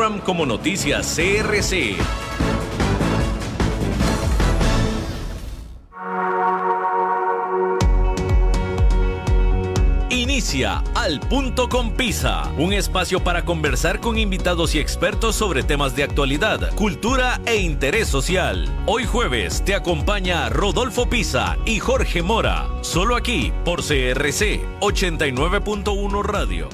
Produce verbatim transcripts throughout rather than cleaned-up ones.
Instagram como Noticias C R C. Inicia Al Punto con Pisa, un espacio para conversar con invitados y expertos sobre temas de actualidad, cultura e interés social. Hoy jueves te acompaña Rodolfo Pisa y Jorge Mora, solo aquí por C R C ochenta y nueve punto uno Radio.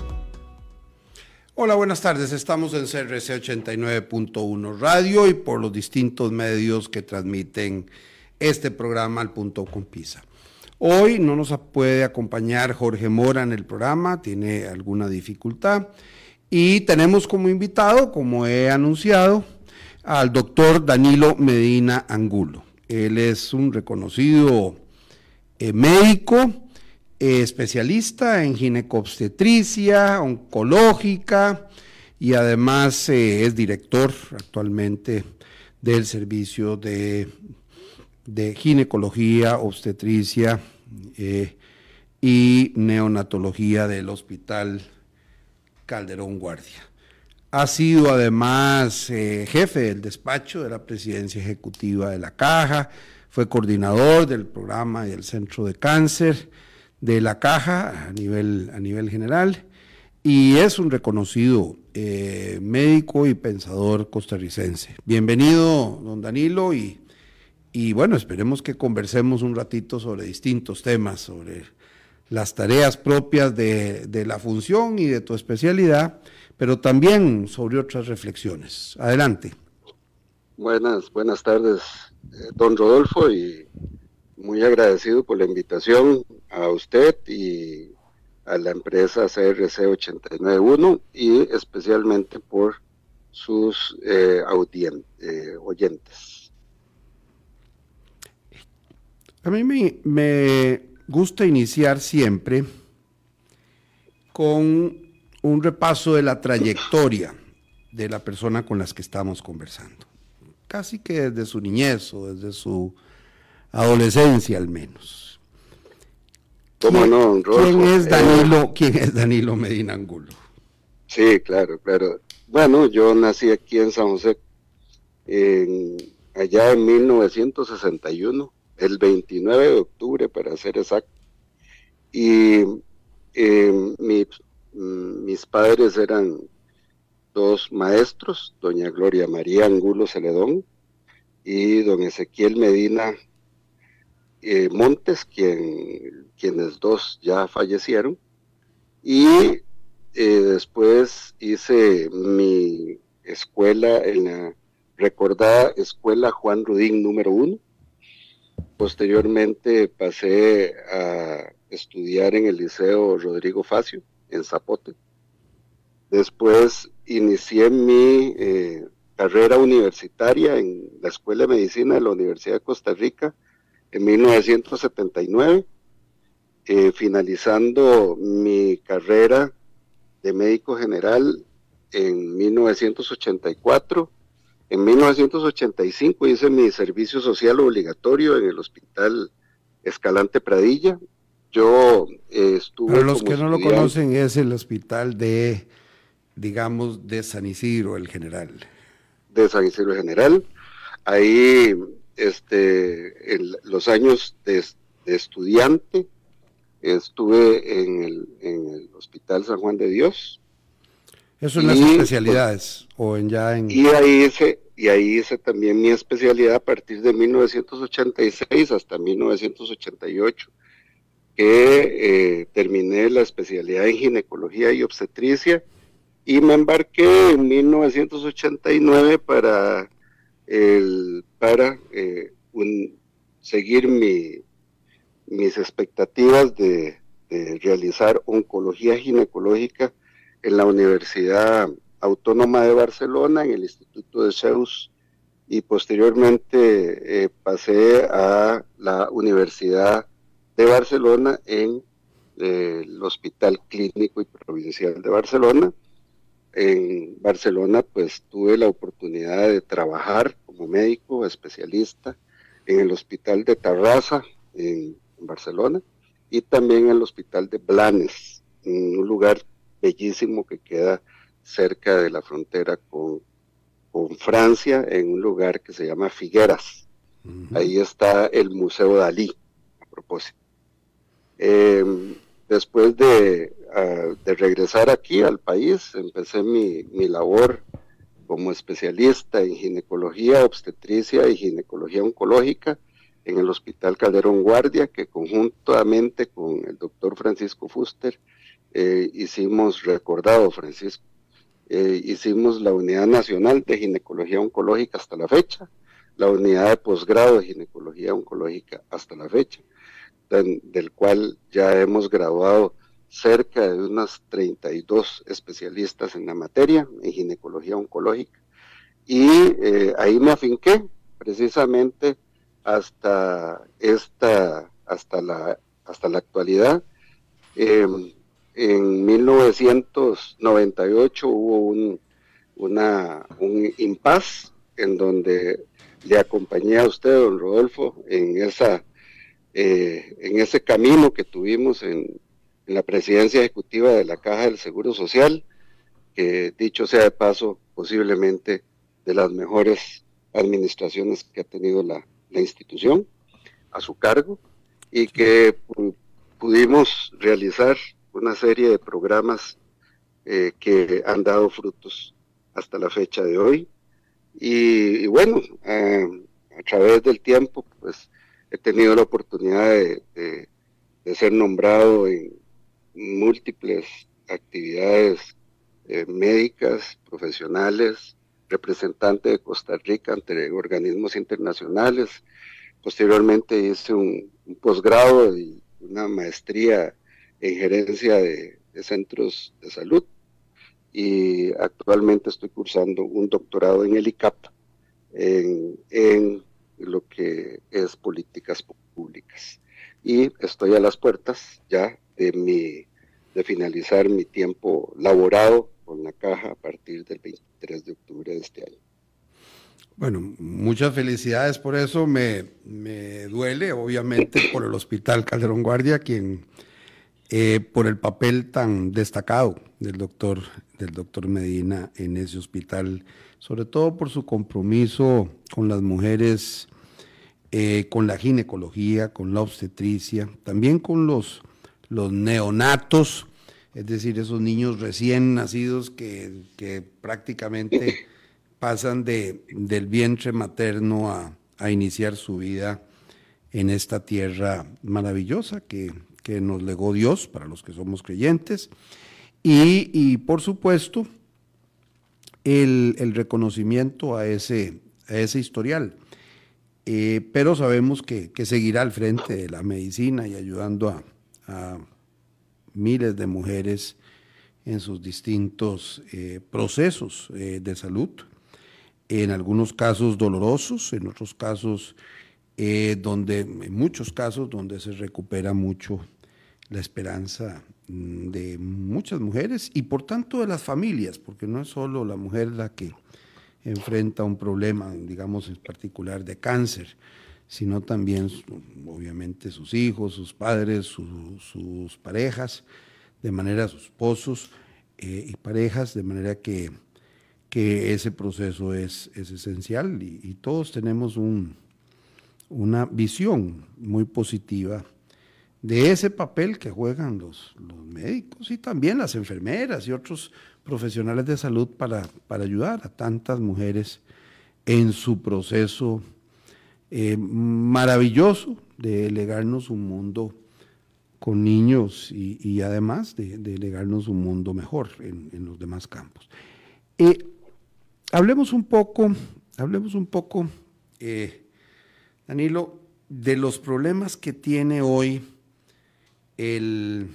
Hola, buenas tardes. Estamos en C R C ochenta y nueve punto uno Radio y por los distintos medios que transmiten este programa Al Punto con Pisa. Hoy no nos puede acompañar Jorge Mora en el programa, tiene alguna dificultad, y tenemos como invitado, como he anunciado, al doctor Danilo Medina Angulo. Él es un reconocido eh, médico, eh, especialista en ginecobstetricia, oncológica, y además eh, es director actualmente del servicio de, de ginecología, obstetricia, Eh, y neonatología del Hospital Calderón Guardia. Ha sido además eh, jefe del despacho de la presidencia ejecutiva de la Caja, fue coordinador del programa y del centro de cáncer de la Caja a nivel, a nivel general, y es un reconocido eh, médico y pensador costarricense. Bienvenido, don Danilo, y Y bueno, esperemos que conversemos un ratito sobre distintos temas, sobre las tareas propias de, de la función y de tu especialidad, pero también sobre otras reflexiones. Adelante. Buenas, buenas tardes, eh, don Rodolfo, y muy agradecido por la invitación a usted y a la empresa C R C ochenta y nueve punto uno y especialmente por sus eh, audien- eh, oyentes. A mí me, me gusta iniciar siempre con un repaso de la trayectoria de la persona con la que estamos conversando, casi que desde su niñez o desde su adolescencia al menos. ¿Cómo no, Rodolfo? ¿Quién es Danilo, eh, ¿quién es Danilo Medina Angulo? Sí, claro, claro. Bueno, yo nací aquí en San José, en, allá en mil novecientos sesenta y uno. El veintinueve de octubre para ser exacto, y eh, mi, mis padres eran dos maestros, doña Gloria María Angulo Celedón y don Ezequiel Medina eh, Montes, quien, quienes dos ya fallecieron, y eh, después hice mi escuela en la recordada Escuela Juan Rudín número uno. Posteriormente pasé a estudiar en el Liceo Rodrigo Facio, en Zapote. Después inicié mi eh, carrera universitaria en la Escuela de Medicina de la Universidad de Costa Rica en mil novecientos setenta y nueve, eh, finalizando mi carrera de médico general en mil novecientos ochenta y cuatro. En mil novecientos ochenta y cinco hice mi servicio social obligatorio en el Hospital Escalante Pradilla. Yo eh, estuve Para los como que no lo estudiante. conocen, es el hospital de, digamos, de San Isidro, el General. De San Isidro General. Ahí, este, en los años de, de estudiante, estuve en el, en el Hospital San Juan de Dios. ¿Eso en y, las especialidades o en ya en...? Y ahí hice, y ahí hice también mi especialidad a partir de mil novecientos ochenta y seis hasta mil novecientos ochenta y ocho, que eh, terminé la especialidad en ginecología y obstetricia, y me embarqué en mil novecientos ochenta y nueve para, el, para eh, un, seguir mi, mis expectativas de, de realizar oncología ginecológica en la Universidad Autónoma de Barcelona, en el Instituto de Zeus, y posteriormente eh, pasé a la Universidad de Barcelona en eh, el Hospital Clínico y Provincial de Barcelona. En Barcelona pues tuve la oportunidad de trabajar como médico especialista en el Hospital de Tarrasa en, en Barcelona, y también en el Hospital de Blanes, en un lugar bellísimo que queda cerca de la frontera con, con Francia, en un lugar que se llama Figueras. Uh-huh. Ahí está el Museo Dalí, a propósito. Eh, después de, uh, de regresar aquí al país, empecé mi, mi labor como especialista en ginecología, obstetricia y ginecología oncológica en el Hospital Calderón Guardia, que conjuntamente con el doctor Francisco Fuster eh, hicimos, recordado Francisco, eh, hicimos la Unidad Nacional de Ginecología Oncológica hasta la fecha, la Unidad de Posgrado de Ginecología Oncológica hasta la fecha, del, del cual ya hemos graduado cerca de unas treinta y dos especialistas en la materia, en ginecología oncológica, y eh, ahí me afinqué precisamente hasta esta, hasta la, hasta la actualidad. Eh, en mil novecientos noventa y ocho hubo un, una, un impasse en donde le acompañé a usted, don Rodolfo, en esa, eh, en ese camino que tuvimos en en la presidencia ejecutiva de la Caja del Seguro Social, que dicho sea de paso, posiblemente de las mejores administraciones que ha tenido la, la institución a su cargo, y que pu- pudimos realizar una serie de programas eh, que han dado frutos hasta la fecha de hoy. Y, y bueno, eh, a través del tiempo, pues he tenido la oportunidad de, de, de ser nombrado en múltiples actividades eh, médicas, profesionales, representante de Costa Rica ante organismos internacionales. Posteriormente hice un, un posgrado y una maestría en gerencia de, de centros de salud, y actualmente estoy cursando un doctorado en el I C A P en, en lo que es políticas públicas, y estoy a las puertas ya de mi de finalizar mi tiempo laborado con la Caja a partir del veintitrés de octubre de este año. Bueno, muchas felicidades por eso. Me, me duele, obviamente, por el Hospital Calderón Guardia, quien eh, por el papel tan destacado del doctor, del doctor Medina en ese hospital, sobre todo por su compromiso con las mujeres, eh, con la ginecología, con la obstetricia, también con los los neonatos, es decir, esos niños recién nacidos que, que prácticamente pasan de, del vientre materno a, a iniciar su vida en esta tierra maravillosa que, que nos legó Dios para los que somos creyentes, y, y por supuesto el, el reconocimiento a ese, a ese historial, eh, pero sabemos que, que seguirá al frente de la medicina y ayudando a a miles de mujeres en sus distintos eh, procesos eh, de salud, en algunos casos dolorosos, en otros casos, eh, donde, en muchos casos, donde se recupera mucho la esperanza de muchas mujeres y por tanto de las familias, porque no es solo la mujer la que enfrenta un problema, digamos en particular de cáncer, sino también, obviamente, sus hijos, sus padres, su, sus parejas, de manera, sus esposos eh, y parejas, de manera que, que ese proceso es, es esencial, y, y todos tenemos un, una visión muy positiva de ese papel que juegan los, los médicos y también las enfermeras y otros profesionales de salud para, para ayudar a tantas mujeres en su proceso Eh, maravilloso de legarnos un mundo con niños y, y además de, de legarnos un mundo mejor en, en los demás campos. Eh, hablemos un poco, hablemos un poco, eh, Danilo, de los problemas que tiene hoy el,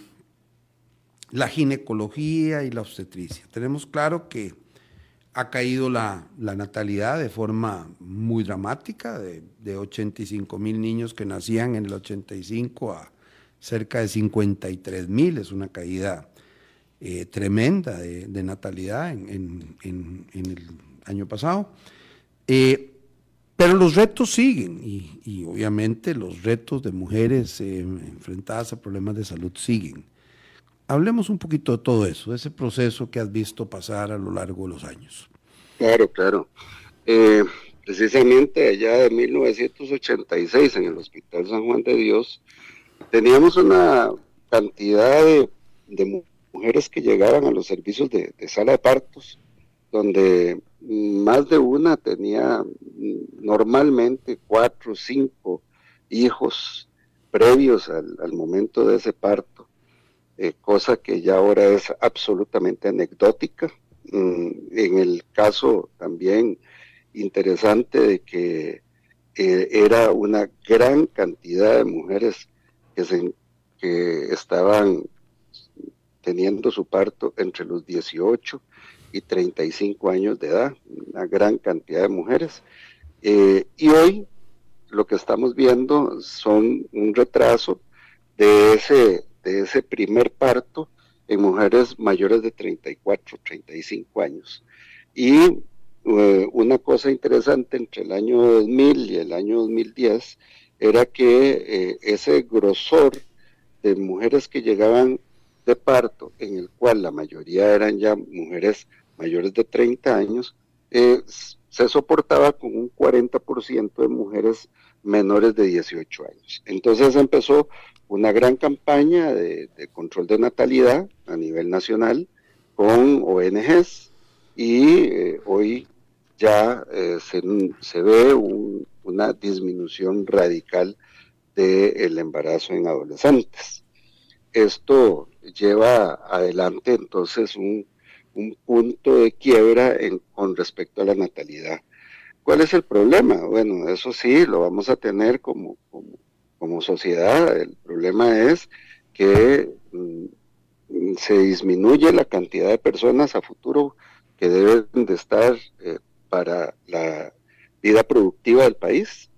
la ginecología y la obstetricia. Tenemos claro que ha caído la, la natalidad de forma muy dramática, de, de ochenta y cinco mil niños que nacían en el ochenta y cinco a cerca de cincuenta y tres mil, es una caída eh, tremenda de, de natalidad en, en, en, en el año pasado. Eh, pero los retos siguen y, y obviamente los retos de mujeres eh, enfrentadas a problemas de salud siguen. hablemos un poquito de todo eso, de ese proceso que has visto pasar a lo largo de los años. Claro, claro. Eh, precisamente allá de mil novecientos ochenta y seis en el Hospital San Juan de Dios, teníamos una cantidad de, de mujeres que llegaban a los servicios de, de sala de partos, donde más de una tenía normalmente cuatro o cinco hijos previos al, al momento de ese parto, eh, cosa que ya ahora es absolutamente anecdótica. Mm, en el caso también interesante de que eh, era una gran cantidad de mujeres que, se, que estaban teniendo su parto entre los dieciocho y treinta y cinco años de edad, una gran cantidad de mujeres. Eh, y hoy lo que estamos viendo son un retraso de ese, de ese primer parto en mujeres mayores de treinta y cuatro, treinta y cinco años. Y eh, una cosa interesante entre el año dos mil y el año dos mil diez era que eh, ese grosor de mujeres que llegaban de parto, en el cual la mayoría eran ya mujeres mayores de treinta años, eh, se soportaba con un cuarenta por ciento de mujeres menores de dieciocho años. Entonces empezó una gran campaña de, de control de natalidad a nivel nacional con O N Ges y eh, hoy ya eh, se, se ve un, una disminución radical del embarazo en adolescentes. Esto lleva adelante entonces un, un punto de quiebra en, con respecto a la natalidad. ¿Cuál es el problema? Bueno, eso sí, lo vamos a tener como, como, como sociedad. El problema es que mm, se disminuye la cantidad de personas a futuro que deben de estar eh, para la vida productiva del país.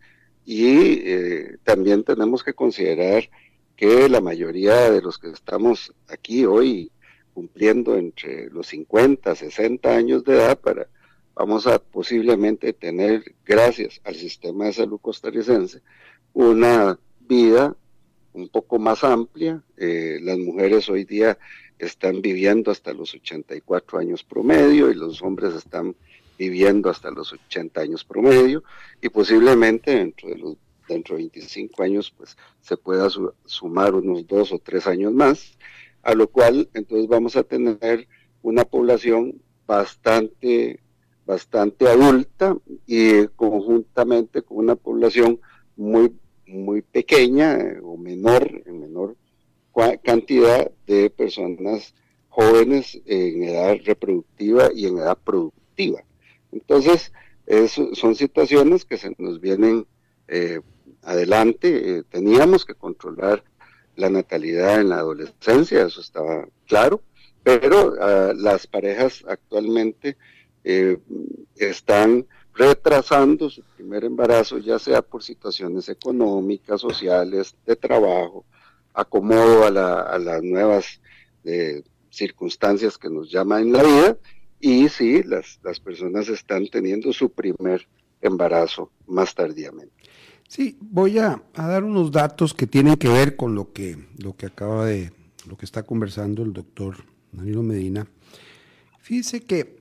Y eh, también tenemos que considerar que la mayoría de los que estamos aquí hoy cumpliendo entre los cincuenta, sesenta años de edad, para, vamos a posiblemente tener, gracias al sistema de salud costarricense, una vida un poco más amplia. Eh, las mujeres hoy día están viviendo hasta los ochenta y cuatro años promedio y los hombres están viviendo hasta los ochenta años promedio, y posiblemente dentro de los dentro de veinticinco años pues se pueda su, sumar unos dos o tres años más, a lo cual entonces vamos a tener una población bastante, bastante adulta y conjuntamente con una población muy, muy pequeña eh, o menor, en menor cantidad de personas jóvenes en edad reproductiva y en edad productiva. Entonces, eso son situaciones que se nos vienen eh, adelante. Eh, teníamos que controlar la natalidad en la adolescencia, eso estaba claro, pero uh, las parejas actualmente eh, están retrasando su primer embarazo, ya sea por situaciones económicas, sociales, de trabajo, acomodo a, la, a las nuevas eh, circunstancias que nos llaman en la vida, y sí, las, las personas están teniendo su primer embarazo más tardíamente. Sí, voy a, a dar unos datos que tienen que ver con lo que, lo que acaba de, lo que está conversando el doctor Danilo Medina. Fíjese que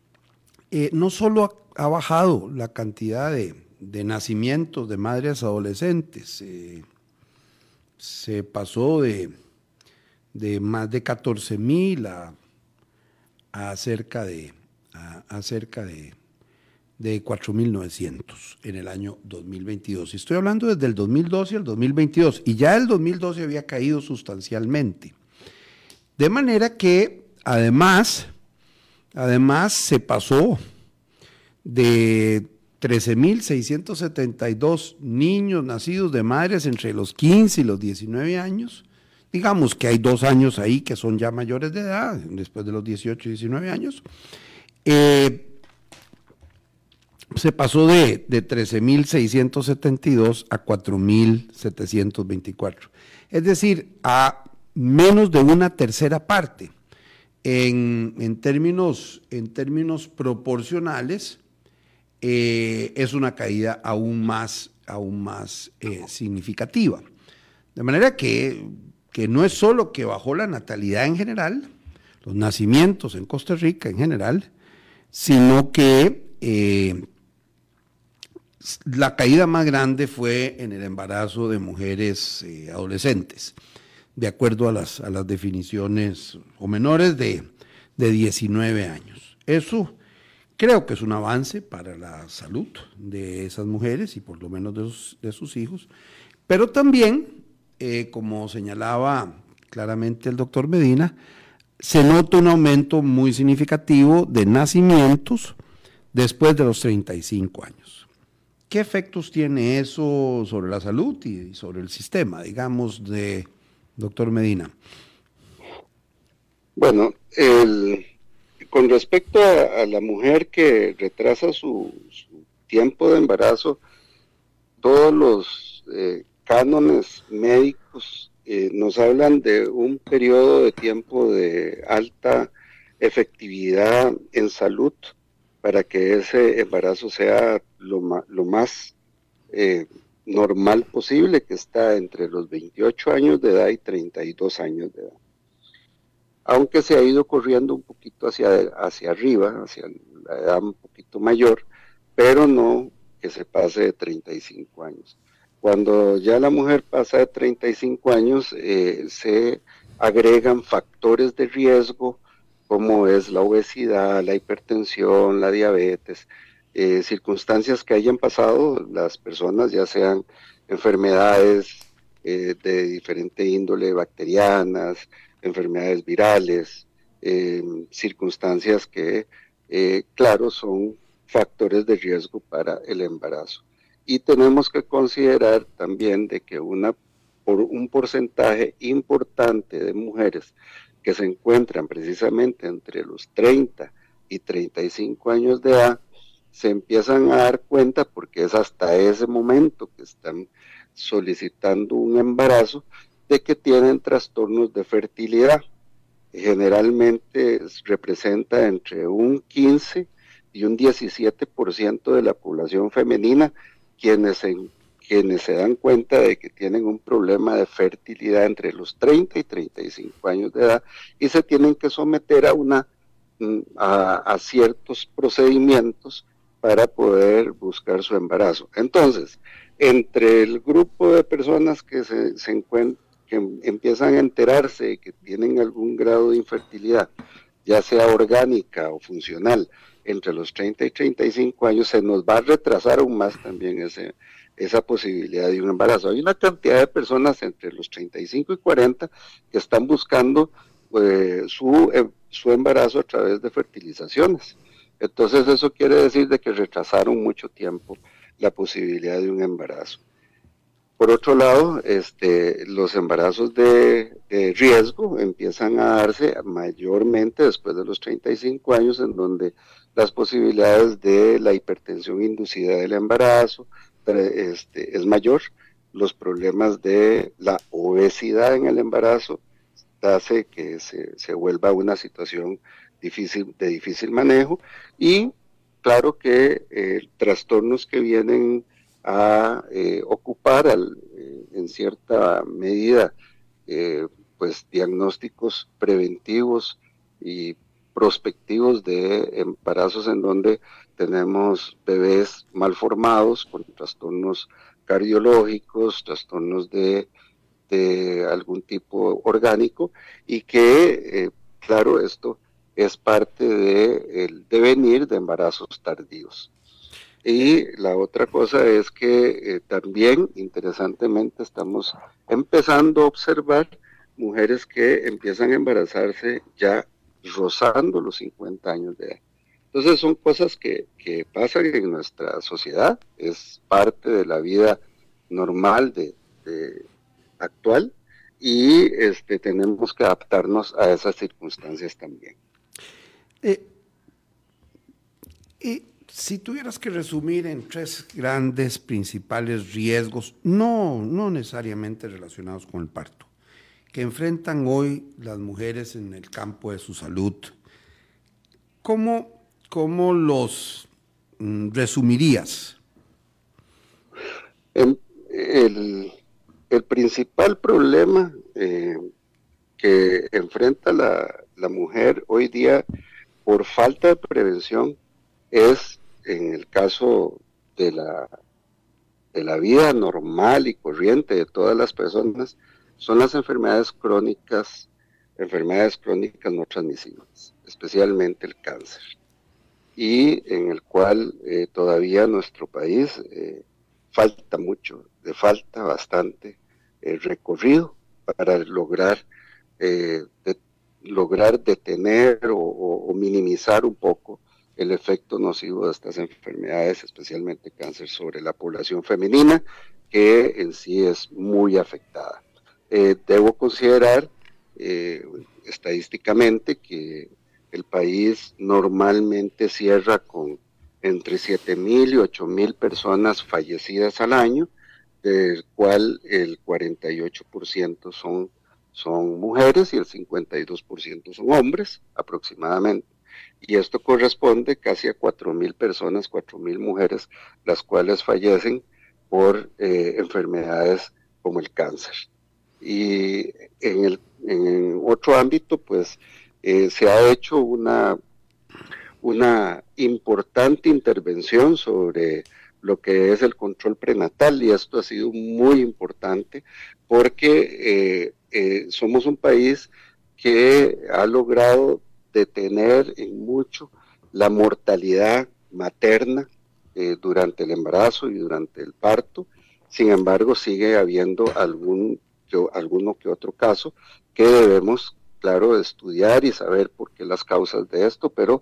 eh, no solo ha, ha bajado la cantidad de, de nacimientos de madres adolescentes, eh, se pasó de, de más de catorce mil a, a cerca de, a, a cerca de, de cuatro mil novecientos en el año dos mil veintidós. Y estoy hablando desde el dos mil doce al dos mil veintidós, y ya el dos mil doce había caído sustancialmente. De manera que, además, además se pasó de trece mil seiscientos setenta y dos niños nacidos de madres entre los quince y los diecinueve años. Digamos que hay dos años ahí que son ya mayores de edad, después de los dieciocho y diecinueve años. Eh, se pasó de, de trece mil seiscientos setenta y dos a cuatro mil setecientos veinticuatro. Es decir, a menos de una tercera parte. En, en, términos, en términos proporcionales, eh, es una caída aún más, aún más eh, significativa. De manera que, que no es solo que bajó la natalidad en general, los nacimientos en Costa Rica en general, sino que eh, la caída más grande fue en el embarazo de mujeres eh, adolescentes, de acuerdo a las, a las definiciones, o menores de, de diecinueve años. Eso creo que es un avance para la salud de esas mujeres y por lo menos de sus, de sus hijos, pero también, eh, como señalaba claramente el doctor Medina, se nota un aumento muy significativo de nacimientos después de los treinta y cinco años. ¿Qué efectos tiene eso sobre la salud y sobre el sistema, digamos, de doctor Medina? Bueno, el, con respecto a, a la mujer que retrasa su, su tiempo de embarazo, todos los eh, cánones médicos eh, nos hablan de un periodo de tiempo de alta efectividad en salud para que ese embarazo sea lo, ma, lo más eh, normal posible, que está entre los veintiocho años de edad y treinta y dos años de edad. Aunque se ha ido corriendo un poquito hacia, hacia arriba, hacia la edad un poquito mayor, pero no que se pase de treinta y cinco años. Cuando ya la mujer pasa de treinta y cinco años, eh, se agregan factores de riesgo, como es la obesidad, la hipertensión, la diabetes, eh, circunstancias que hayan pasado las personas, ya sean enfermedades eh, de diferente índole, bacterianas, enfermedades virales, eh, circunstancias que, eh, claro, son factores de riesgo para el embarazo. Y tenemos que considerar también de que una, por un porcentaje importante de mujeres que se encuentran precisamente entre los treinta y treinta y cinco años de edad, se empiezan a dar cuenta, porque es hasta ese momento que están solicitando un embarazo, de que tienen trastornos de fertilidad. Generalmente representa entre un quince y un diecisiete por ciento de la población femenina quienes se, quienes se dan cuenta de que tienen un problema de fertilidad entre los treinta y treinta y cinco años de edad y se tienen que someter a, una, a, a ciertos procedimientos para poder buscar su embarazo. Entonces, entre el grupo de personas que se, se encuentran, que empiezan a enterarse de que tienen algún grado de infertilidad, ya sea orgánica o funcional, entre los treinta y treinta y cinco años, se nos va a retrasar aún más también ese, esa posibilidad de un embarazo. Hay una cantidad de personas entre los treinta y cinco y cuarenta que están buscando eh, su, eh, su embarazo a través de fertilizaciones. Entonces eso quiere decir de que retrasaron mucho tiempo la posibilidad de un embarazo. Por otro lado, este, los embarazos de, de riesgo empiezan a darse mayormente después de los treinta y cinco años, en donde las posibilidades de la hipertensión inducida del embarazo este, es mayor. Los problemas de la obesidad en el embarazo hace que se, se vuelva una situación difícil, de difícil manejo, y claro que eh, trastornos que vienen a eh, ocupar al, eh, en cierta medida eh, pues diagnósticos preventivos y prospectivos de embarazos en donde tenemos bebés mal formados con trastornos cardiológicos, trastornos de, de algún tipo orgánico, y que eh, claro, esto es parte del devenir de embarazos tardíos. Y la otra cosa es que eh, también, interesantemente, estamos empezando a observar mujeres que empiezan a embarazarse ya rozando los cincuenta años de edad. Entonces son cosas que, que pasan en nuestra sociedad, es parte de la vida normal de, de actual, y este, tenemos que adaptarnos a esas circunstancias también. Eh, y si tuvieras que resumir en tres grandes principales riesgos, no, no necesariamente relacionados con el parto, que enfrentan hoy las mujeres en el campo de su salud, ¿cómo, cómo los mm, resumirías? El, el, el principal problema eh, que enfrenta la, la mujer hoy día por falta de prevención es, en el caso de la, de la vida normal y corriente de todas las personas, son las enfermedades crónicas, enfermedades crónicas no transmisibles, especialmente el cáncer, y en el cual eh, todavía nuestro país eh, falta mucho, le falta bastante eh, recorrido para lograr, eh, de, lograr detener o, o, o minimizar un poco el efecto nocivo de estas enfermedades, especialmente cáncer, sobre la población femenina, que en sí es muy afectada. Eh, debo considerar eh, estadísticamente que el país normalmente cierra con entre siete mil y ocho mil personas fallecidas al año, del cual el cuarenta y ocho por ciento son, son mujeres y el cincuenta y dos por ciento son hombres aproximadamente. Y esto corresponde casi a cuatro mil personas, cuatro mil mujeres, las cuales fallecen por eh, enfermedades como el cáncer. Y en, el, en otro ámbito, pues, eh, se ha hecho una, una importante intervención sobre lo que es el control prenatal, y esto ha sido muy importante porque eh, eh, somos un país que ha logrado detener en mucho la mortalidad materna eh, durante el embarazo y durante el parto. Sin embargo, sigue habiendo algún, yo, alguno que otro caso que debemos, claro, estudiar y saber por qué las causas de esto, pero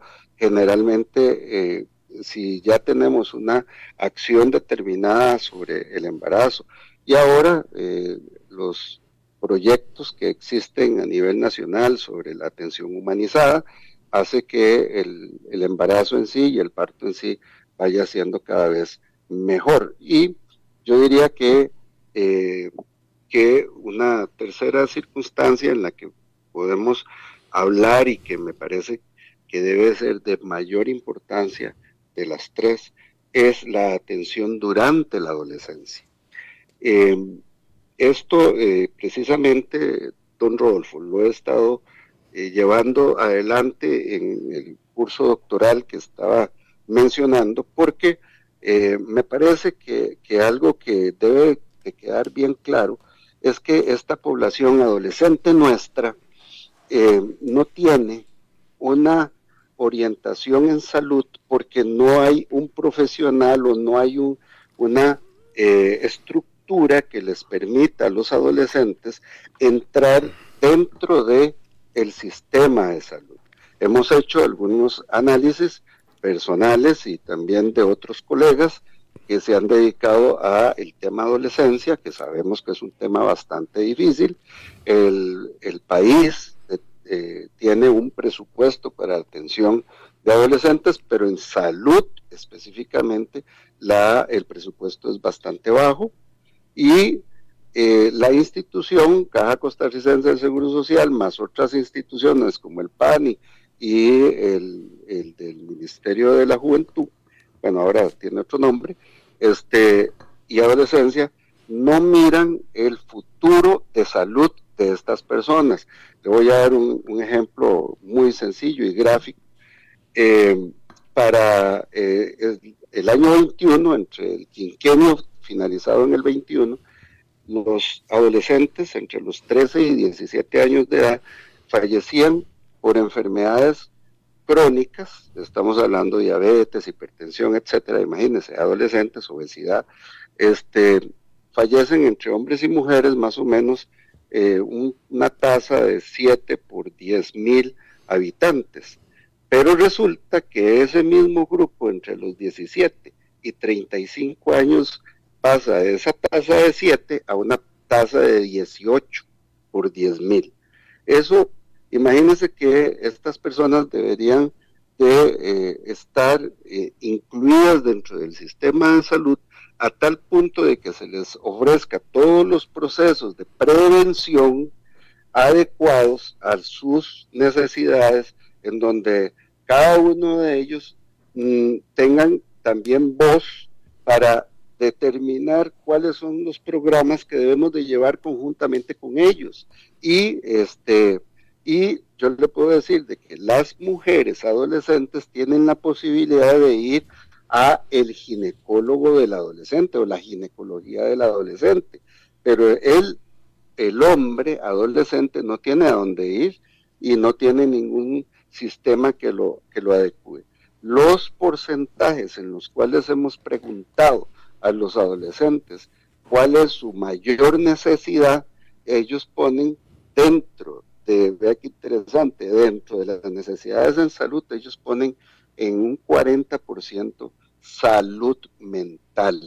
generalmente eh, si ya tenemos una acción determinada sobre el embarazo y ahora eh, los proyectos que existen a nivel nacional sobre la atención humanizada, hace que el, el embarazo en sí y el parto en sí vaya siendo cada vez mejor. Y yo diría que, eh, que una tercera circunstancia en la que podemos hablar y que me parece que debe ser de mayor importancia de las tres, es la atención durante la adolescencia. Eh, Esto eh, precisamente, don Rodolfo, lo he estado eh, llevando adelante en el curso doctoral que estaba mencionando, porque eh, me parece que, que algo que debe de quedar bien claro es que esta población adolescente nuestra eh, no tiene una orientación en salud porque no hay un profesional o no hay un, una eh, estructura que les permita a los adolescentes entrar dentro de el sistema de salud. Hemos hecho algunos análisis personales y también de otros colegas que se han dedicado a el tema adolescencia, que sabemos que es un tema bastante difícil. El, el país eh, eh, tiene un presupuesto para atención de adolescentes, pero en salud específicamente la, el presupuesto es bastante bajo. Y eh, la institución, Caja Costarricense del Seguro Social, más otras instituciones como el PANI y el, el del Ministerio de la Juventud, bueno, ahora tiene otro nombre, este, y adolescencia, no miran el futuro de salud de estas personas. Le voy a dar un, un ejemplo muy sencillo y gráfico. Eh, para eh, el, el año veintiuno, entre el quinquenio finalizado en el veintiuno, los adolescentes entre los trece y diecisiete años de edad fallecían por enfermedades crónicas, estamos hablando de diabetes, hipertensión, etcétera. Imagínense, adolescentes, obesidad, este, fallecen entre hombres y mujeres más o menos eh, un, una tasa de siete por diez mil habitantes. Pero resulta que ese mismo grupo entre los diecisiete y treinta y cinco años pasa de esa tasa de siete a una tasa de dieciocho por diez mil. Eso, imagínense que estas personas deberían de eh, estar eh, incluidas dentro del sistema de salud a tal punto de que se les ofrezca todos los procesos de prevención adecuados a sus necesidades, en donde cada uno de ellos mmm, tengan también voz para determinar cuáles son los programas que debemos de llevar conjuntamente con ellos. Y, este, y yo le puedo decir de que las mujeres adolescentes tienen la posibilidad de ir a el ginecólogo del adolescente o la ginecología del adolescente, pero él, el hombre adolescente no tiene a dónde ir y no tiene ningún sistema que lo, que lo adecue. Los porcentajes en los cuales hemos preguntado a los adolescentes cuál es su mayor necesidad, ellos ponen dentro de, vea qué interesante, dentro de las necesidades en salud, ellos ponen en un cuarenta por ciento salud mental,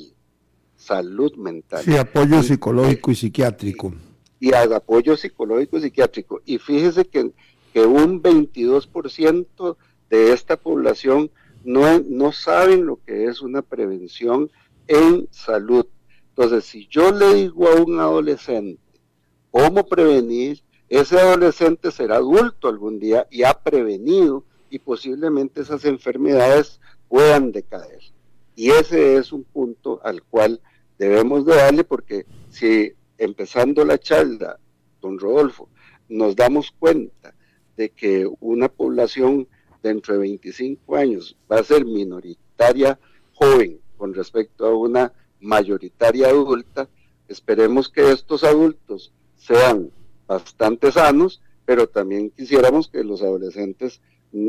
salud mental. Sí, apoyo psicológico y psiquiátrico. Y, y apoyo psicológico y psiquiátrico. Y fíjese que, que un veintidós por ciento de esta población no, no saben lo que es una prevención en salud. Entonces, si yo le digo a un adolescente cómo prevenir, ese adolescente será adulto algún día y ha prevenido y posiblemente esas enfermedades puedan decaer. Y ese es un punto al cual debemos de darle, porque si empezando la charla, don Rodolfo, nos damos cuenta de que una población dentro de veinticinco años va a ser minoritaria joven con respecto a una mayoritaria adulta, esperemos que estos adultos sean bastante sanos, pero también quisiéramos que los adolescentes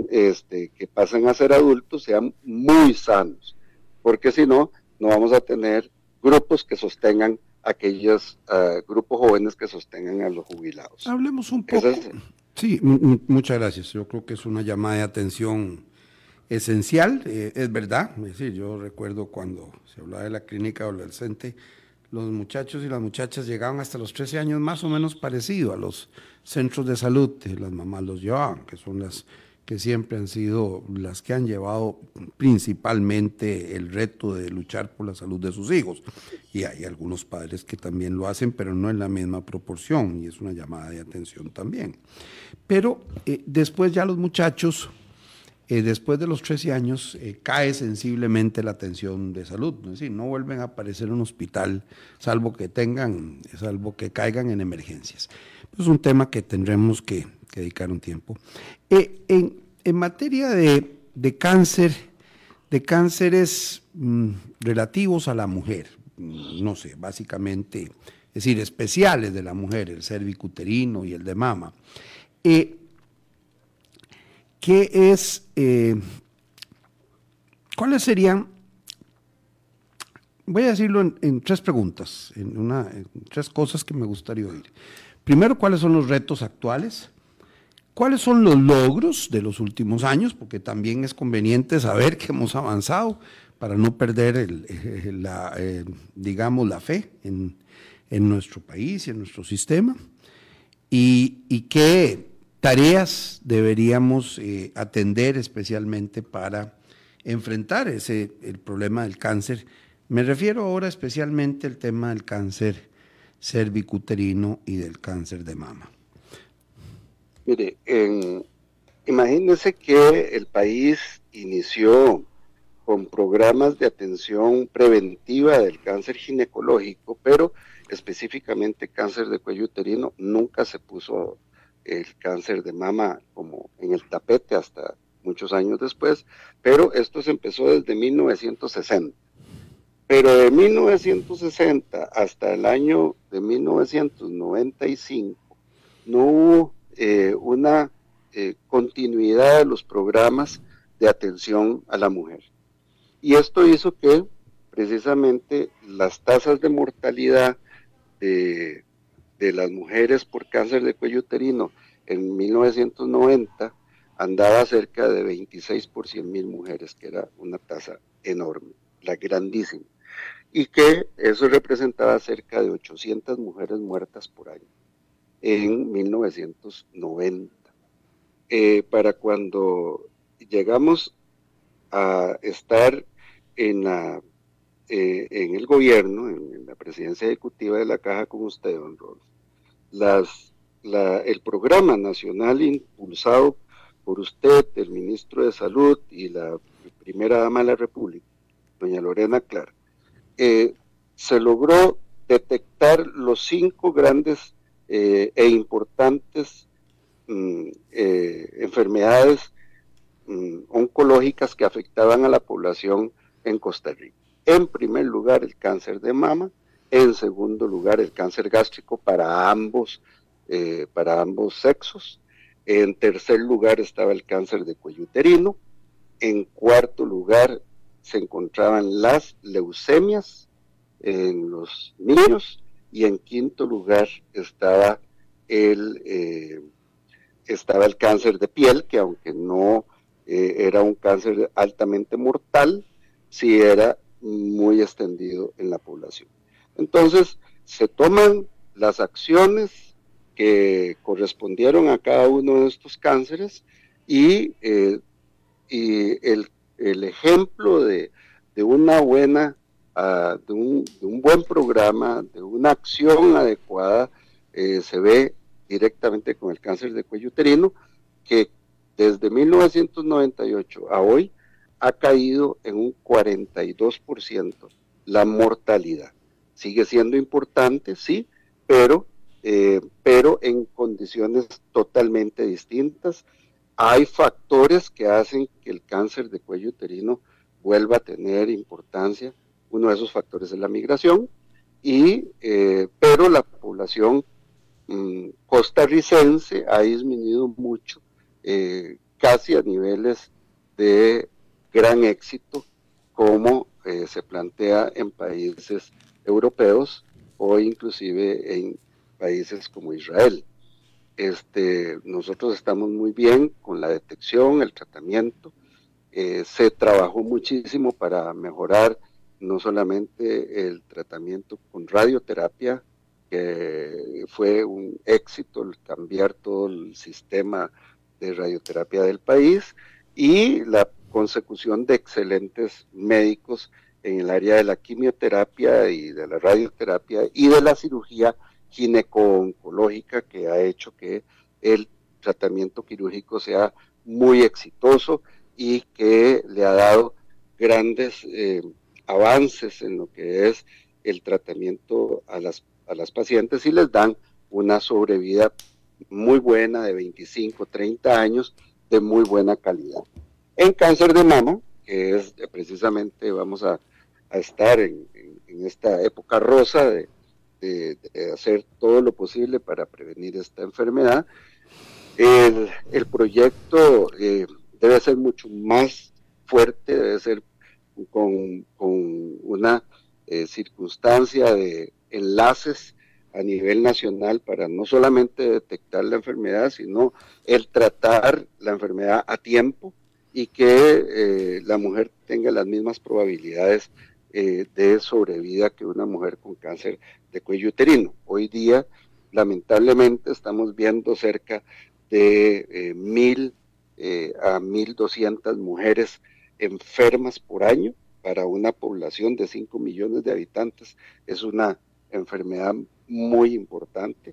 este, que pasen a ser adultos sean muy sanos, porque si no, no vamos a tener grupos que sostengan aquellos uh, grupos jóvenes que sostengan a los jubilados. Hablemos un poco. Es... Sí, m- muchas gracias. Yo creo que es una llamada de atención esencial, eh, es verdad. Es decir, yo recuerdo cuando se hablaba de la clínica adolescente, los muchachos y las muchachas llegaban hasta los trece años más o menos parecido a los centros de salud, las mamás los llevaban, que son las que siempre han sido las que han llevado principalmente el reto de luchar por la salud de sus hijos. Y hay algunos padres que también lo hacen, pero no en la misma proporción, y es una llamada de atención también. Pero eh, después ya los muchachos, eh, después de los trece años, eh, cae sensiblemente la atención de salud, es decir, no vuelven a aparecer en un hospital, salvo que tengan, salvo que caigan en emergencias. Es un tema que tendremos que, que dedicar un tiempo. Eh, en, en materia de, de cáncer, de cánceres mmm, relativos a la mujer, no sé, básicamente, es decir, especiales de la mujer, el cervicuterino y el de mama, eh, ¿qué es, eh, cuáles serían, voy a decirlo en, en tres preguntas, en, una, en tres cosas que me gustaría oír. Primero, ¿cuáles son los retos actuales? ¿Cuáles son los logros de los últimos años? Porque también es conveniente saber que hemos avanzado para no perder, el, el, la, eh, digamos, la fe en, en nuestro país y en nuestro sistema. Y, y qué tareas deberíamos eh, atender especialmente para enfrentar ese, el problema del cáncer. Me refiero ahora especialmente al tema del cáncer cervicuterino y del cáncer de mama. Mire, en, imagínense que el país inició con programas de atención preventiva del cáncer ginecológico, pero específicamente cáncer de cuello uterino, nunca se puso el cáncer de mama como en el tapete hasta muchos años después, pero esto se empezó desde mil novecientos sesenta. Pero de mil novecientos sesenta hasta el año de mil novecientos noventa y cinco no hubo eh, una eh, continuidad de los programas de atención a la mujer. Y esto hizo que precisamente las tasas de mortalidad de, de las mujeres por cáncer de cuello uterino en mil novecientos noventa andaba cerca de veintiséis por cien mil mujeres, que era una tasa enorme, la grandísima. Y que eso representaba cerca de ochocientas mujeres muertas por año en mil novecientos noventa. Eh, para cuando llegamos a estar en, la, eh, en el gobierno, en, en la presidencia ejecutiva de la Caja con usted, don Rolf, las, la, el programa nacional impulsado por usted, el ministro de Salud y la primera dama de la República, doña Lorena Clara, eh, se logró detectar los cinco grandes eh, e importantes mm, eh, enfermedades mm, oncológicas que afectaban a la población en Costa Rica. En primer lugar, el cáncer de mama. En segundo lugar, el cáncer gástrico para ambos, eh, para ambos sexos. En tercer lugar estaba el cáncer de cuello uterino. En cuarto lugar se encontraban las leucemias en los niños. Y en quinto lugar estaba el, eh, estaba el cáncer de piel, que aunque no eh, era un cáncer altamente mortal, sí era muy extendido en la población. Entonces, se toman las acciones que correspondieron a cada uno de estos cánceres y, eh, y el, el ejemplo de, de una buena, uh, de, un, de un buen programa, de una acción adecuada, eh, se ve directamente con el cáncer de cuello uterino, que desde mil novecientos noventa y ocho a hoy ha caído en un cuarenta y dos por ciento la mortalidad. Sigue siendo importante, sí, pero, eh, pero en condiciones totalmente distintas. Hay factores que hacen que el cáncer de cuello uterino vuelva a tener importancia. Uno de esos factores es la migración, y, eh, pero la población mmm, costarricense ha disminuido mucho, eh, casi a niveles de gran éxito, como eh, se plantea en países europeos o inclusive en países como Israel. Este, nosotros estamos muy bien con la detección, el tratamiento. Eh, se trabajó muchísimo para mejorar no solamente el tratamiento con radioterapia, que fue un éxito el cambiar todo el sistema de radioterapia del país, y la consecución de excelentes médicos en el área de la quimioterapia y de la radioterapia y de la cirugía gineco-oncológica, que ha hecho que el tratamiento quirúrgico sea muy exitoso y que le ha dado grandes eh, avances en lo que es el tratamiento a las, a las pacientes, y les dan una sobrevida muy buena de veinticinco, treinta años de muy buena calidad. En cáncer de mama, que es precisamente, vamos a, a estar en, en, en esta época rosa de, de, de hacer todo lo posible para prevenir esta enfermedad, el, el proyecto eh, debe ser mucho más fuerte, debe ser con, con una eh, circunstancia de enlaces a nivel nacional para no solamente detectar la enfermedad, sino el tratar la enfermedad a tiempo, y que eh, la mujer tenga las mismas probabilidades eh, de sobrevida que una mujer con cáncer de cuello uterino. Hoy día, lamentablemente, estamos viendo cerca de eh, mil eh, a mil doscientas mujeres enfermas por año. Para una población de cinco millones de habitantes es una enfermedad muy importante.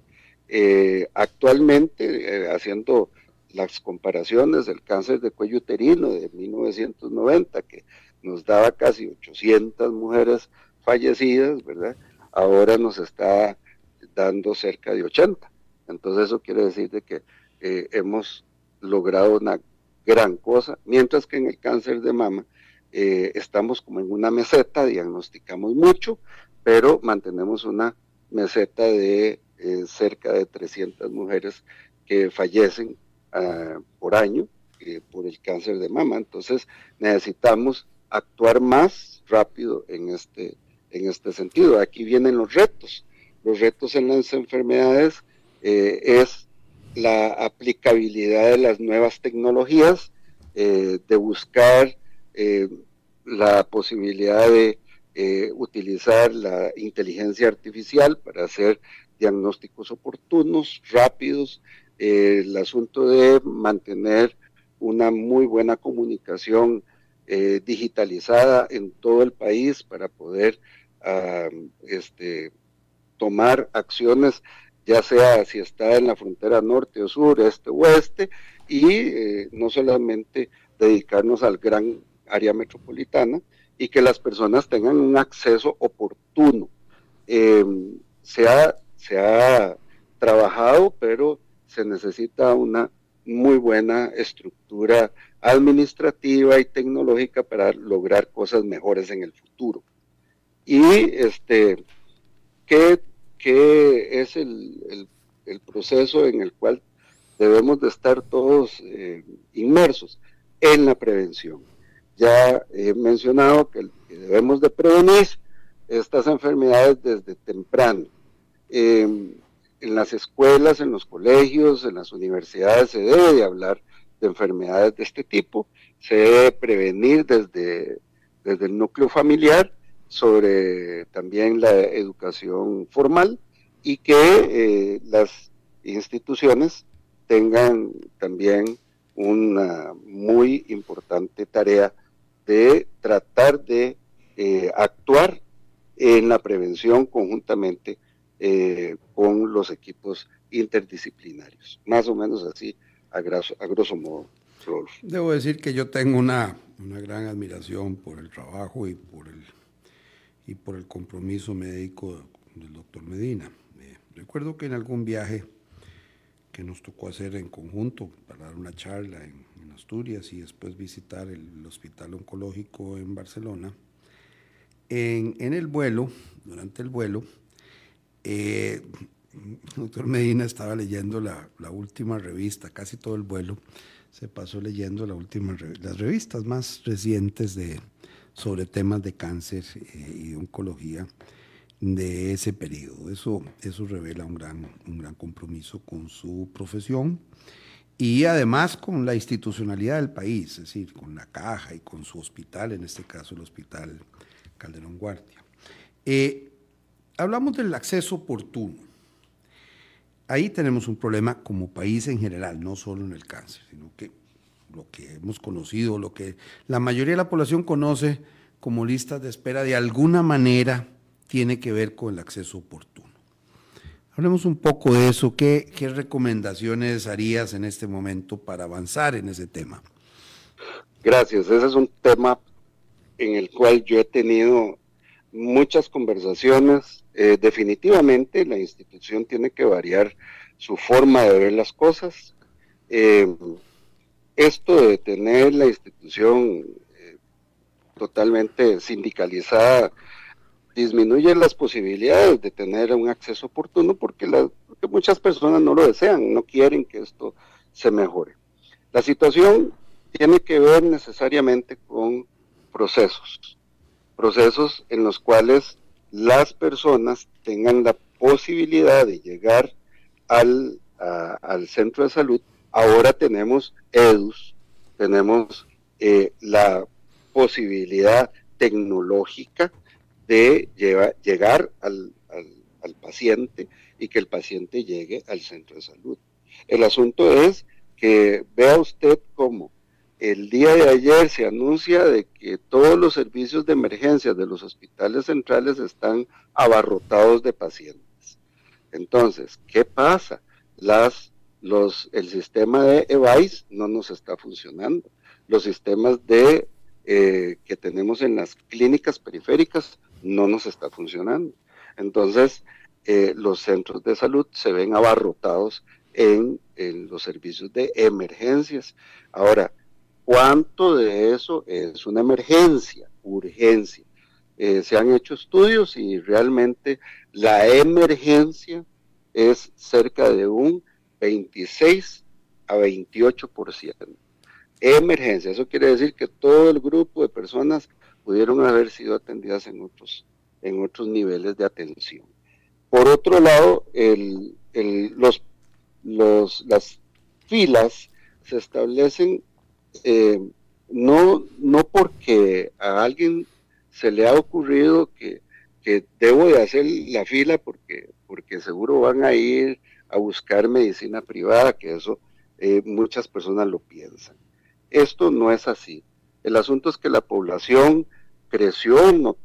Eh, actualmente, eh, haciendo las comparaciones del cáncer de cuello uterino de mil novecientos noventa, que nos daba casi ochocientas mujeres fallecidas, ¿verdad? Ahora nos está dando cerca de ochenta. Entonces eso quiere decir de que eh, hemos logrado una gran cosa, mientras que en el cáncer de mama eh, estamos como en una meseta, diagnosticamos mucho, pero mantenemos una meseta de eh, cerca de trescientas mujeres que fallecen Uh, por año eh, por el cáncer de mama. Entonces necesitamos actuar más rápido en este, en este sentido. Aquí vienen los retos. Los retos en las enfermedades eh, es la aplicabilidad de las nuevas tecnologías, eh, de buscar eh, la posibilidad de eh, utilizar la inteligencia artificial para hacer diagnósticos oportunos, rápidos, eh, el asunto de mantener una muy buena comunicación eh, digitalizada en todo el país para poder uh, este, tomar acciones, ya sea si está en la frontera norte o sur, este o oeste, y eh, no solamente dedicarnos al gran área metropolitana, y que las personas tengan un acceso oportuno. Eh, se ha, se ha trabajado, pero se necesita una muy buena estructura administrativa y tecnológica para lograr cosas mejores en el futuro. Y este, ¿qué, qué es el, el, el proceso en el cual debemos de estar todos eh, inmersos? En la prevención. Ya he mencionado que, que debemos de prevenir estas enfermedades desde temprano. Eh, en las escuelas, en los colegios, en las universidades se debe de hablar de enfermedades de este tipo, se debe prevenir desde, desde el núcleo familiar, sobre también la educación formal, y que eh, las instituciones tengan también una muy importante tarea de tratar de eh, actuar en la prevención conjuntamente eh, con los equipos interdisciplinarios. Más o menos así, a, graso, a grosso modo, Rodolfo. Debo decir que yo tengo una, una gran admiración por el trabajo y por el, y por el compromiso médico del doctor Medina. Eh, recuerdo que en algún viaje que nos tocó hacer en conjunto para dar una charla en, en Asturias y después visitar el, el Hospital Oncológico en Barcelona, en, en el vuelo, durante el vuelo, eh, el doctor Medina estaba leyendo la, la última revista, casi todo el vuelo se pasó leyendo la última, las revistas más recientes de, sobre temas de cáncer eh, y de oncología de ese periodo. Eso, eso revela un gran, un gran compromiso con su profesión y además con la institucionalidad del país, es decir, con la caja y con su hospital, en este caso el Hospital Calderón Guardia. Eh, hablamos del acceso oportuno. Ahí tenemos un problema como país en general, no solo en el cáncer, sino que lo que hemos conocido, lo que la mayoría de la población conoce como listas de espera, de alguna manera tiene que ver con el acceso oportuno. Hablemos un poco de eso. ¿Qué, qué recomendaciones harías en este momento para avanzar en ese tema? Gracias. Ese es un tema en el cual yo he tenido muchas conversaciones. Eh, definitivamente la institución tiene que variar su forma de ver las cosas. Eh, esto de tener la institución eh, totalmente sindicalizada disminuye las posibilidades de tener un acceso oportuno porque, la, porque muchas personas no lo desean, no quieren que esto se mejore. La situación tiene que ver necesariamente con procesos, procesos en los cuales las personas tengan la posibilidad de llegar al, a, al centro de salud. Ahora tenemos E D U S, tenemos eh, la posibilidad tecnológica de lleva, llegar al, al, al paciente y que el paciente llegue al centro de salud. El asunto es que vea usted cómo el día de ayer se anuncia de que todos los servicios de emergencia de los hospitales centrales están abarrotados de pacientes. Entonces, ¿qué pasa? Las, los, el sistema de E V A I S no nos está funcionando. Los sistemas de, eh, que tenemos en las clínicas periféricas no nos está funcionando. Entonces, eh, los centros de salud se ven abarrotados en, en los servicios de emergencias. Ahora, ¿cuánto de eso es una emergencia, urgencia? Eh, se han hecho estudios y realmente la emergencia es cerca de un veintiséis a veintiocho por ciento. Emergencia, eso quiere decir que todo el grupo de personas pudieron haber sido atendidas en otros, en otros niveles de atención. Por otro lado, el, el, los, los, las filas se establecen eh, no, no porque a alguien se le ha ocurrido que, que debo de hacer la fila porque, porque seguro van a ir a buscar medicina privada, que eso eh, muchas personas lo piensan. Esto no es así. El asunto es que la población creció no,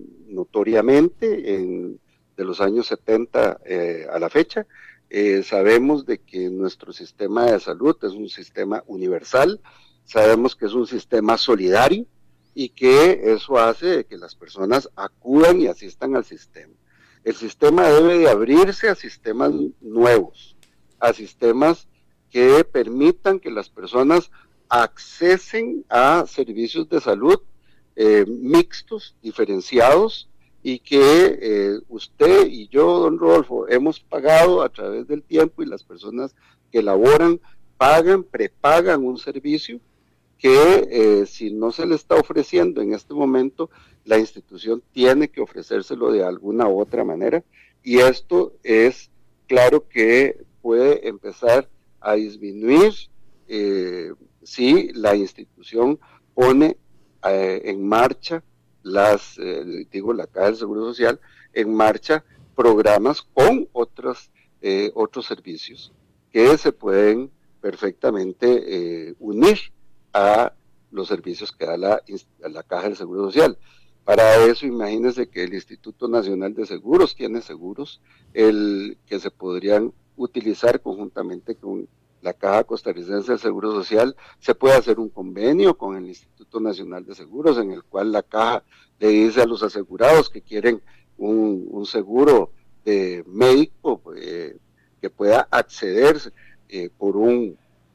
notoriamente en, de los años setenta eh, a la fecha. Eh, sabemos de que nuestro sistema de salud es un sistema universal, sabemos que es un sistema solidario, y que eso hace que las personas acudan y asistan al sistema. El sistema debe de abrirse a sistemas nuevos, a sistemas que permitan que las personas accesen a servicios de salud eh, mixtos, diferenciados, y que eh, usted y yo, don Rodolfo, hemos pagado a través del tiempo, y las personas que laboran pagan, prepagan un servicio que eh, si no se le está ofreciendo en este momento, la institución tiene que ofrecérselo de alguna u otra manera, y esto es claro que puede empezar a disminuir eh, si la institución pone eh, en marcha las, eh, digo, la Caja del Seguro Social, en marcha programas con otros, eh, otros servicios que se pueden perfectamente eh, unir a los servicios que da la, la Caja del Seguro Social. Para eso, imagínense que el Instituto Nacional de Seguros tiene seguros el, que se podrían utilizar conjuntamente con la Caja Costarricense del Seguro Social. Se puede hacer un convenio con el Instituto Nacional de Seguros en el cual la Caja le dice a los asegurados que quieren un, un seguro de médico eh, que pueda acceder eh, por un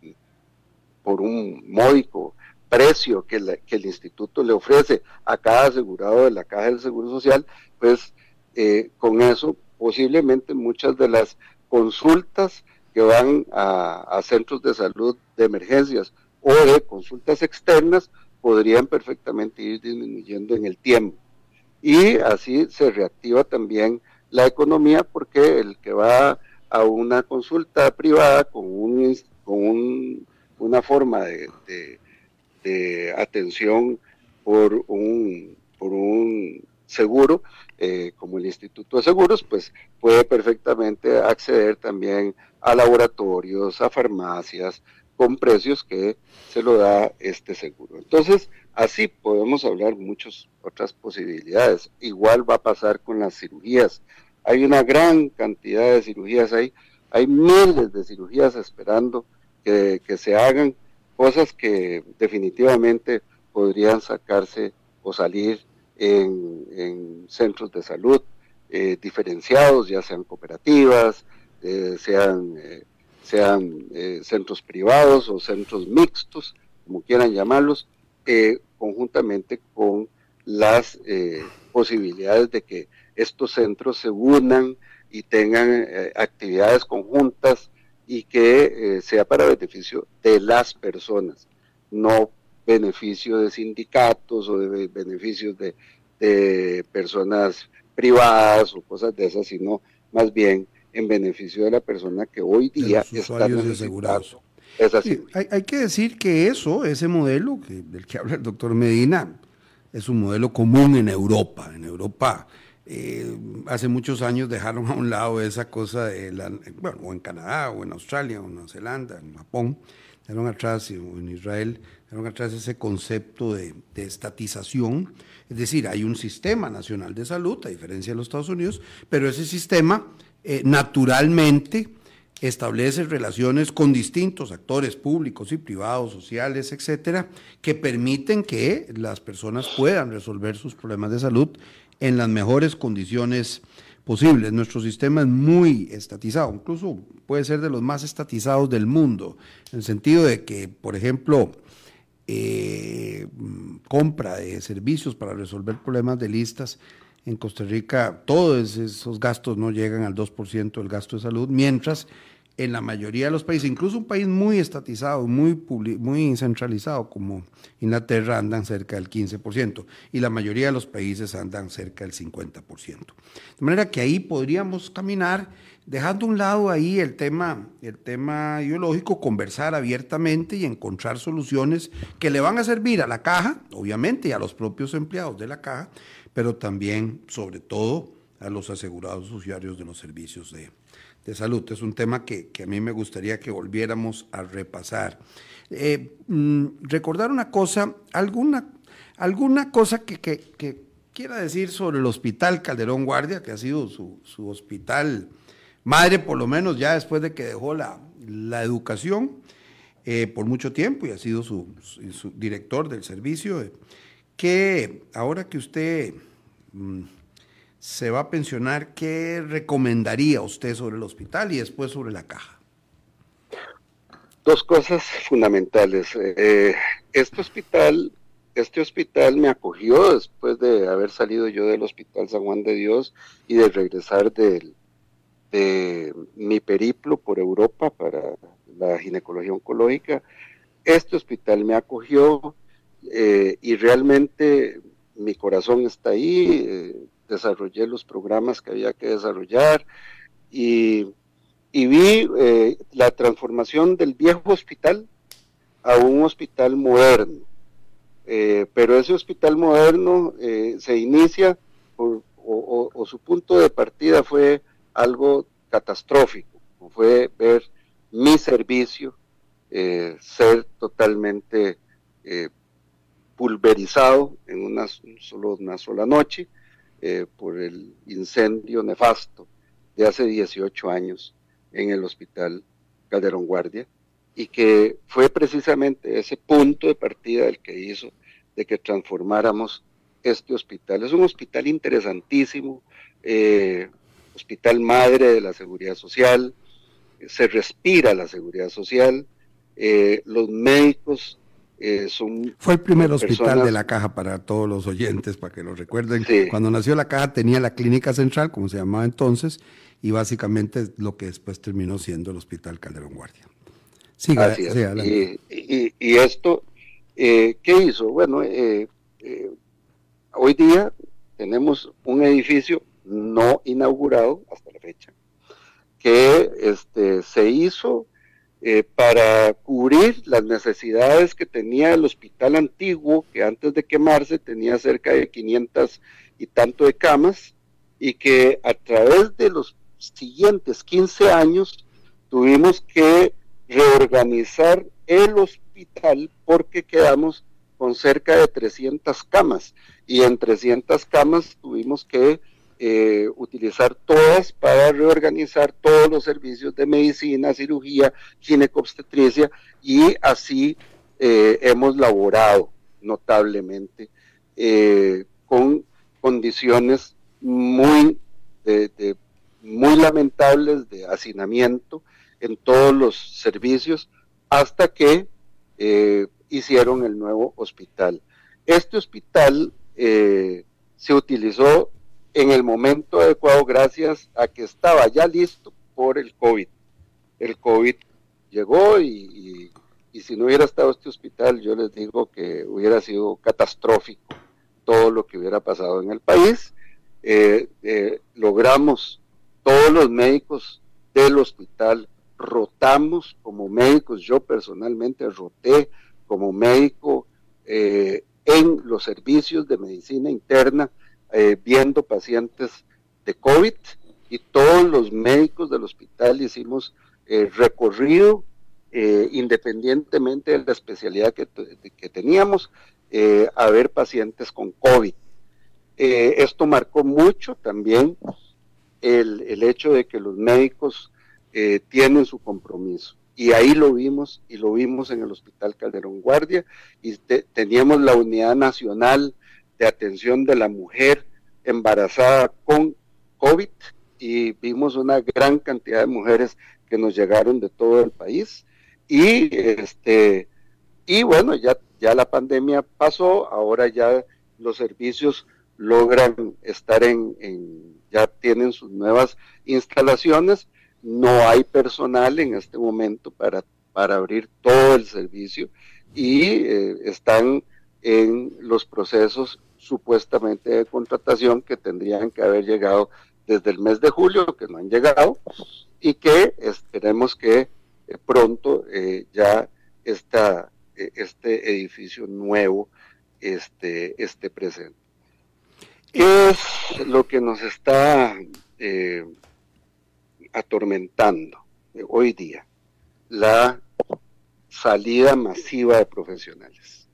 por un módico precio que, la, que el instituto le ofrece a cada asegurado de la Caja del Seguro Social, pues eh, con eso posiblemente muchas de las consultas que van a, a centros de salud de emergencias o de consultas externas podrían perfectamente ir disminuyendo en el tiempo. Y así se reactiva también la economía, porque el que va a una consulta privada con, un, con un, una forma de, de, de atención por un, por un seguro, eh, como el Instituto de Seguros, pues puede perfectamente acceder también a laboratorios, a farmacias, con precios que se lo da este seguro. Entonces, así podemos hablar muchas otras posibilidades. Igual va a pasar con las cirugías. Hay una gran cantidad de cirugías ahí, hay miles de cirugías esperando que, que se hagan, cosas que definitivamente podrían sacarse o salir en, en centros de salud eh, diferenciados, ya sean cooperativas, eh, sean... Eh, sean eh, centros privados o centros mixtos, como quieran llamarlos, eh, conjuntamente con las eh, posibilidades de que estos centros se unan y tengan eh, actividades conjuntas y que eh, sea para beneficio de las personas, no beneficio de sindicatos o de beneficios de, de personas privadas o cosas de esas, sino más bien en beneficio de la persona que hoy día está necesitando esa sí, hay, hay que decir que eso, ese modelo que, del que habla el doctor Medina, es un modelo común en Europa. En Europa, eh, hace muchos años dejaron a un lado esa cosa, de la, bueno, o en Canadá, o en Australia, o en Nueva Zelanda, en Japón, dejaron atrás, o en Israel, dejaron atrás ese concepto de, de estatización. Es decir, hay un sistema nacional de salud, a diferencia de los Estados Unidos, pero ese sistema Eh, naturalmente establece relaciones con distintos actores públicos y privados, sociales, etcétera, que permiten que las personas puedan resolver sus problemas de salud en las mejores condiciones posibles. Nuestro sistema es muy estatizado, incluso puede ser de los más estatizados del mundo, en el sentido de que, por ejemplo, eh, compra de servicios para resolver problemas de listas. En Costa Rica todos esos gastos no llegan al dos por ciento del gasto de salud, mientras en la mayoría de los países, incluso un país muy estatizado, muy, muy centralizado como Inglaterra, andan cerca del quince por ciento y la mayoría de los países andan cerca del cincuenta por ciento. De manera que ahí podríamos caminar, dejando a un lado ahí el tema, el tema ideológico, conversar abiertamente y encontrar soluciones que le van a servir a la caja, obviamente, y a los propios empleados de la caja, pero también, sobre todo, a los asegurados usuarios de los servicios de, de salud. Es un tema que, que a mí me gustaría que volviéramos a repasar. Eh, mmm, recordar una cosa, alguna, alguna cosa que, que, que quiera decir sobre el Hospital Calderón Guardia, que ha sido su, su hospital madre, por lo menos ya después de que dejó la, la educación eh, por mucho tiempo y ha sido su, su, su director del servicio. Eh, ¿Qué, ahora que usted mm, se va a pensionar, qué recomendaría usted sobre el hospital y después sobre la caja? Dos cosas fundamentales. Eh, este hospital, este hospital me acogió después de haber salido yo del Hospital San Juan de Dios y de regresar del, de mi periplo por Europa para la ginecología oncológica. Este hospital me acogió eh, y realmente mi corazón está ahí. Eh, desarrollé los programas que había que desarrollar y y vi eh, la transformación del viejo hospital a un hospital moderno. Eh, pero ese hospital moderno eh, se inicia, por, o, o, o su punto de partida fue algo catastrófico, fue ver mi servicio eh, ser totalmente eh, pulverizado en una, solo, una sola noche eh, por el incendio nefasto de hace dieciocho años en el Hospital Calderón Guardia, y que fue precisamente ese punto de partida el que hizo de que transformáramos este hospital. Es un hospital interesantísimo, eh, hospital madre de la seguridad social, se respira la seguridad social, eh, los médicos eh, son... Fue el primer hospital personas... de la Caja para todos los oyentes, para que lo recuerden. Sí. Cuando nació la Caja tenía la Clínica Central, como se llamaba entonces, y básicamente lo que después terminó siendo el Hospital Calderón Guardia. Siga, Así es. siga adelante. Y, y, y esto, eh, ¿qué hizo? Bueno, eh, eh, hoy día tenemos un edificio no inaugurado hasta la fecha, que este, se hizo eh, para cubrir las necesidades que tenía el hospital antiguo, que antes de quemarse tenía cerca de quinientas y tanto de camas, y que a través de los siguientes quince años tuvimos que reorganizar el hospital porque quedamos con cerca de trescientas camas, y en trescientas camas tuvimos que eh, utilizar todas para reorganizar todos los servicios de medicina, cirugía, ginecobstetricia, y así eh, hemos laborado notablemente eh, con condiciones muy de, de muy lamentables de hacinamiento en todos los servicios, hasta que eh, hicieron el nuevo hospital. Este hospital eh, se utilizó en el momento adecuado gracias a que estaba ya listo por el COVID. El COVID llegó y, y, y si no hubiera estado este hospital, yo les digo que hubiera sido catastrófico todo lo que hubiera pasado en el país. Eh, eh, logramos todos los médicos del hospital, rotamos como médicos, yo personalmente roté como médico eh, en los servicios de medicina interna, eh, viendo pacientes de COVID, y todos los médicos del hospital hicimos eh, recorrido, eh, independientemente de la especialidad que, que teníamos, eh, a ver pacientes con COVID. Eh, esto marcó mucho también el, el hecho de que los médicos eh, tienen su compromiso, y ahí lo vimos, y lo vimos en el Hospital Calderón Guardia, y te, teníamos la Unidad Nacional de Atención de la Mujer Embarazada con COVID, y vimos una gran cantidad de mujeres que nos llegaron de todo el país, y este y bueno, ya, ya la pandemia pasó, ahora ya los servicios logran estar en, en, ya tienen sus nuevas instalaciones, no hay personal en este momento para, para abrir todo el servicio, y eh, están en los procesos supuestamente de contratación que tendrían que haber llegado desde el mes de julio, que no han llegado, y que esperemos que eh, pronto eh, ya esta, eh, este edificio nuevo esté, esté presente. ¿Qué es lo que nos está eh, atormentando eh, hoy día? La salida masiva de profesionales.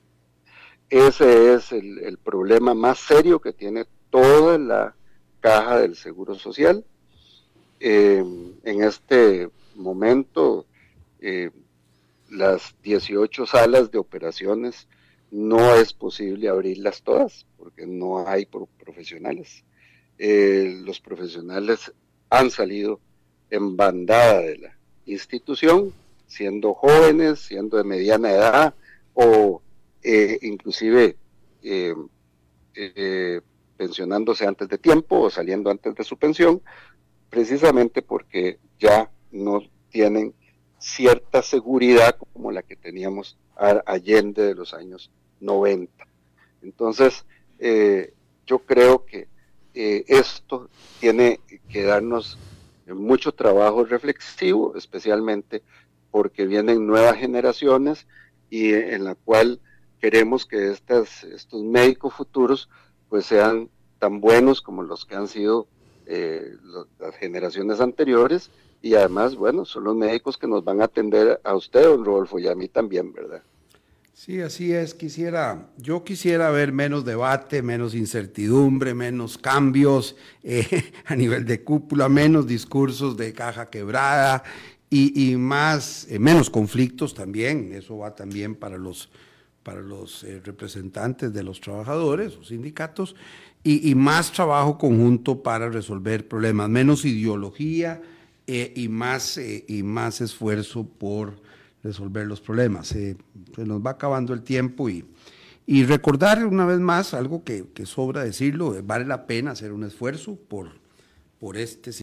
Ese es el, el problema más serio que tiene toda la caja del Seguro Social. Eh, en este momento, eh, las dieciocho salas de operaciones no es posible abrirlas todas porque no hay profesionales. Eh, los profesionales han salido en bandada de la institución, siendo jóvenes, siendo de mediana edad o eh, inclusive eh, eh, pensionándose antes de tiempo o saliendo antes de su pensión, precisamente porque ya no tienen cierta seguridad como la que teníamos a, allende de los años noventa. Entonces, eh, yo creo que eh, esto tiene que darnos mucho trabajo reflexivo, especialmente porque vienen nuevas generaciones y en la cual queremos que estas, estos médicos futuros pues sean tan buenos como los que han sido eh, los, las generaciones anteriores, y además, bueno, son los médicos que nos van a atender a usted, don Rodolfo, y a mí también, ¿verdad? Sí, así es. Quisiera, yo quisiera ver menos debate, menos incertidumbre, menos cambios eh, a nivel de cúpula, menos discursos de caja quebrada y, y más, eh, menos conflictos también. Eso va también para los, para los eh, representantes de los trabajadores, los sindicatos, y, y más trabajo conjunto para resolver problemas, menos ideología eh, y, más, eh, y más esfuerzo por resolver los problemas. Eh, se nos va acabando el tiempo y, y recordar una vez más algo que, que sobra decirlo, vale la pena hacer un esfuerzo por, por este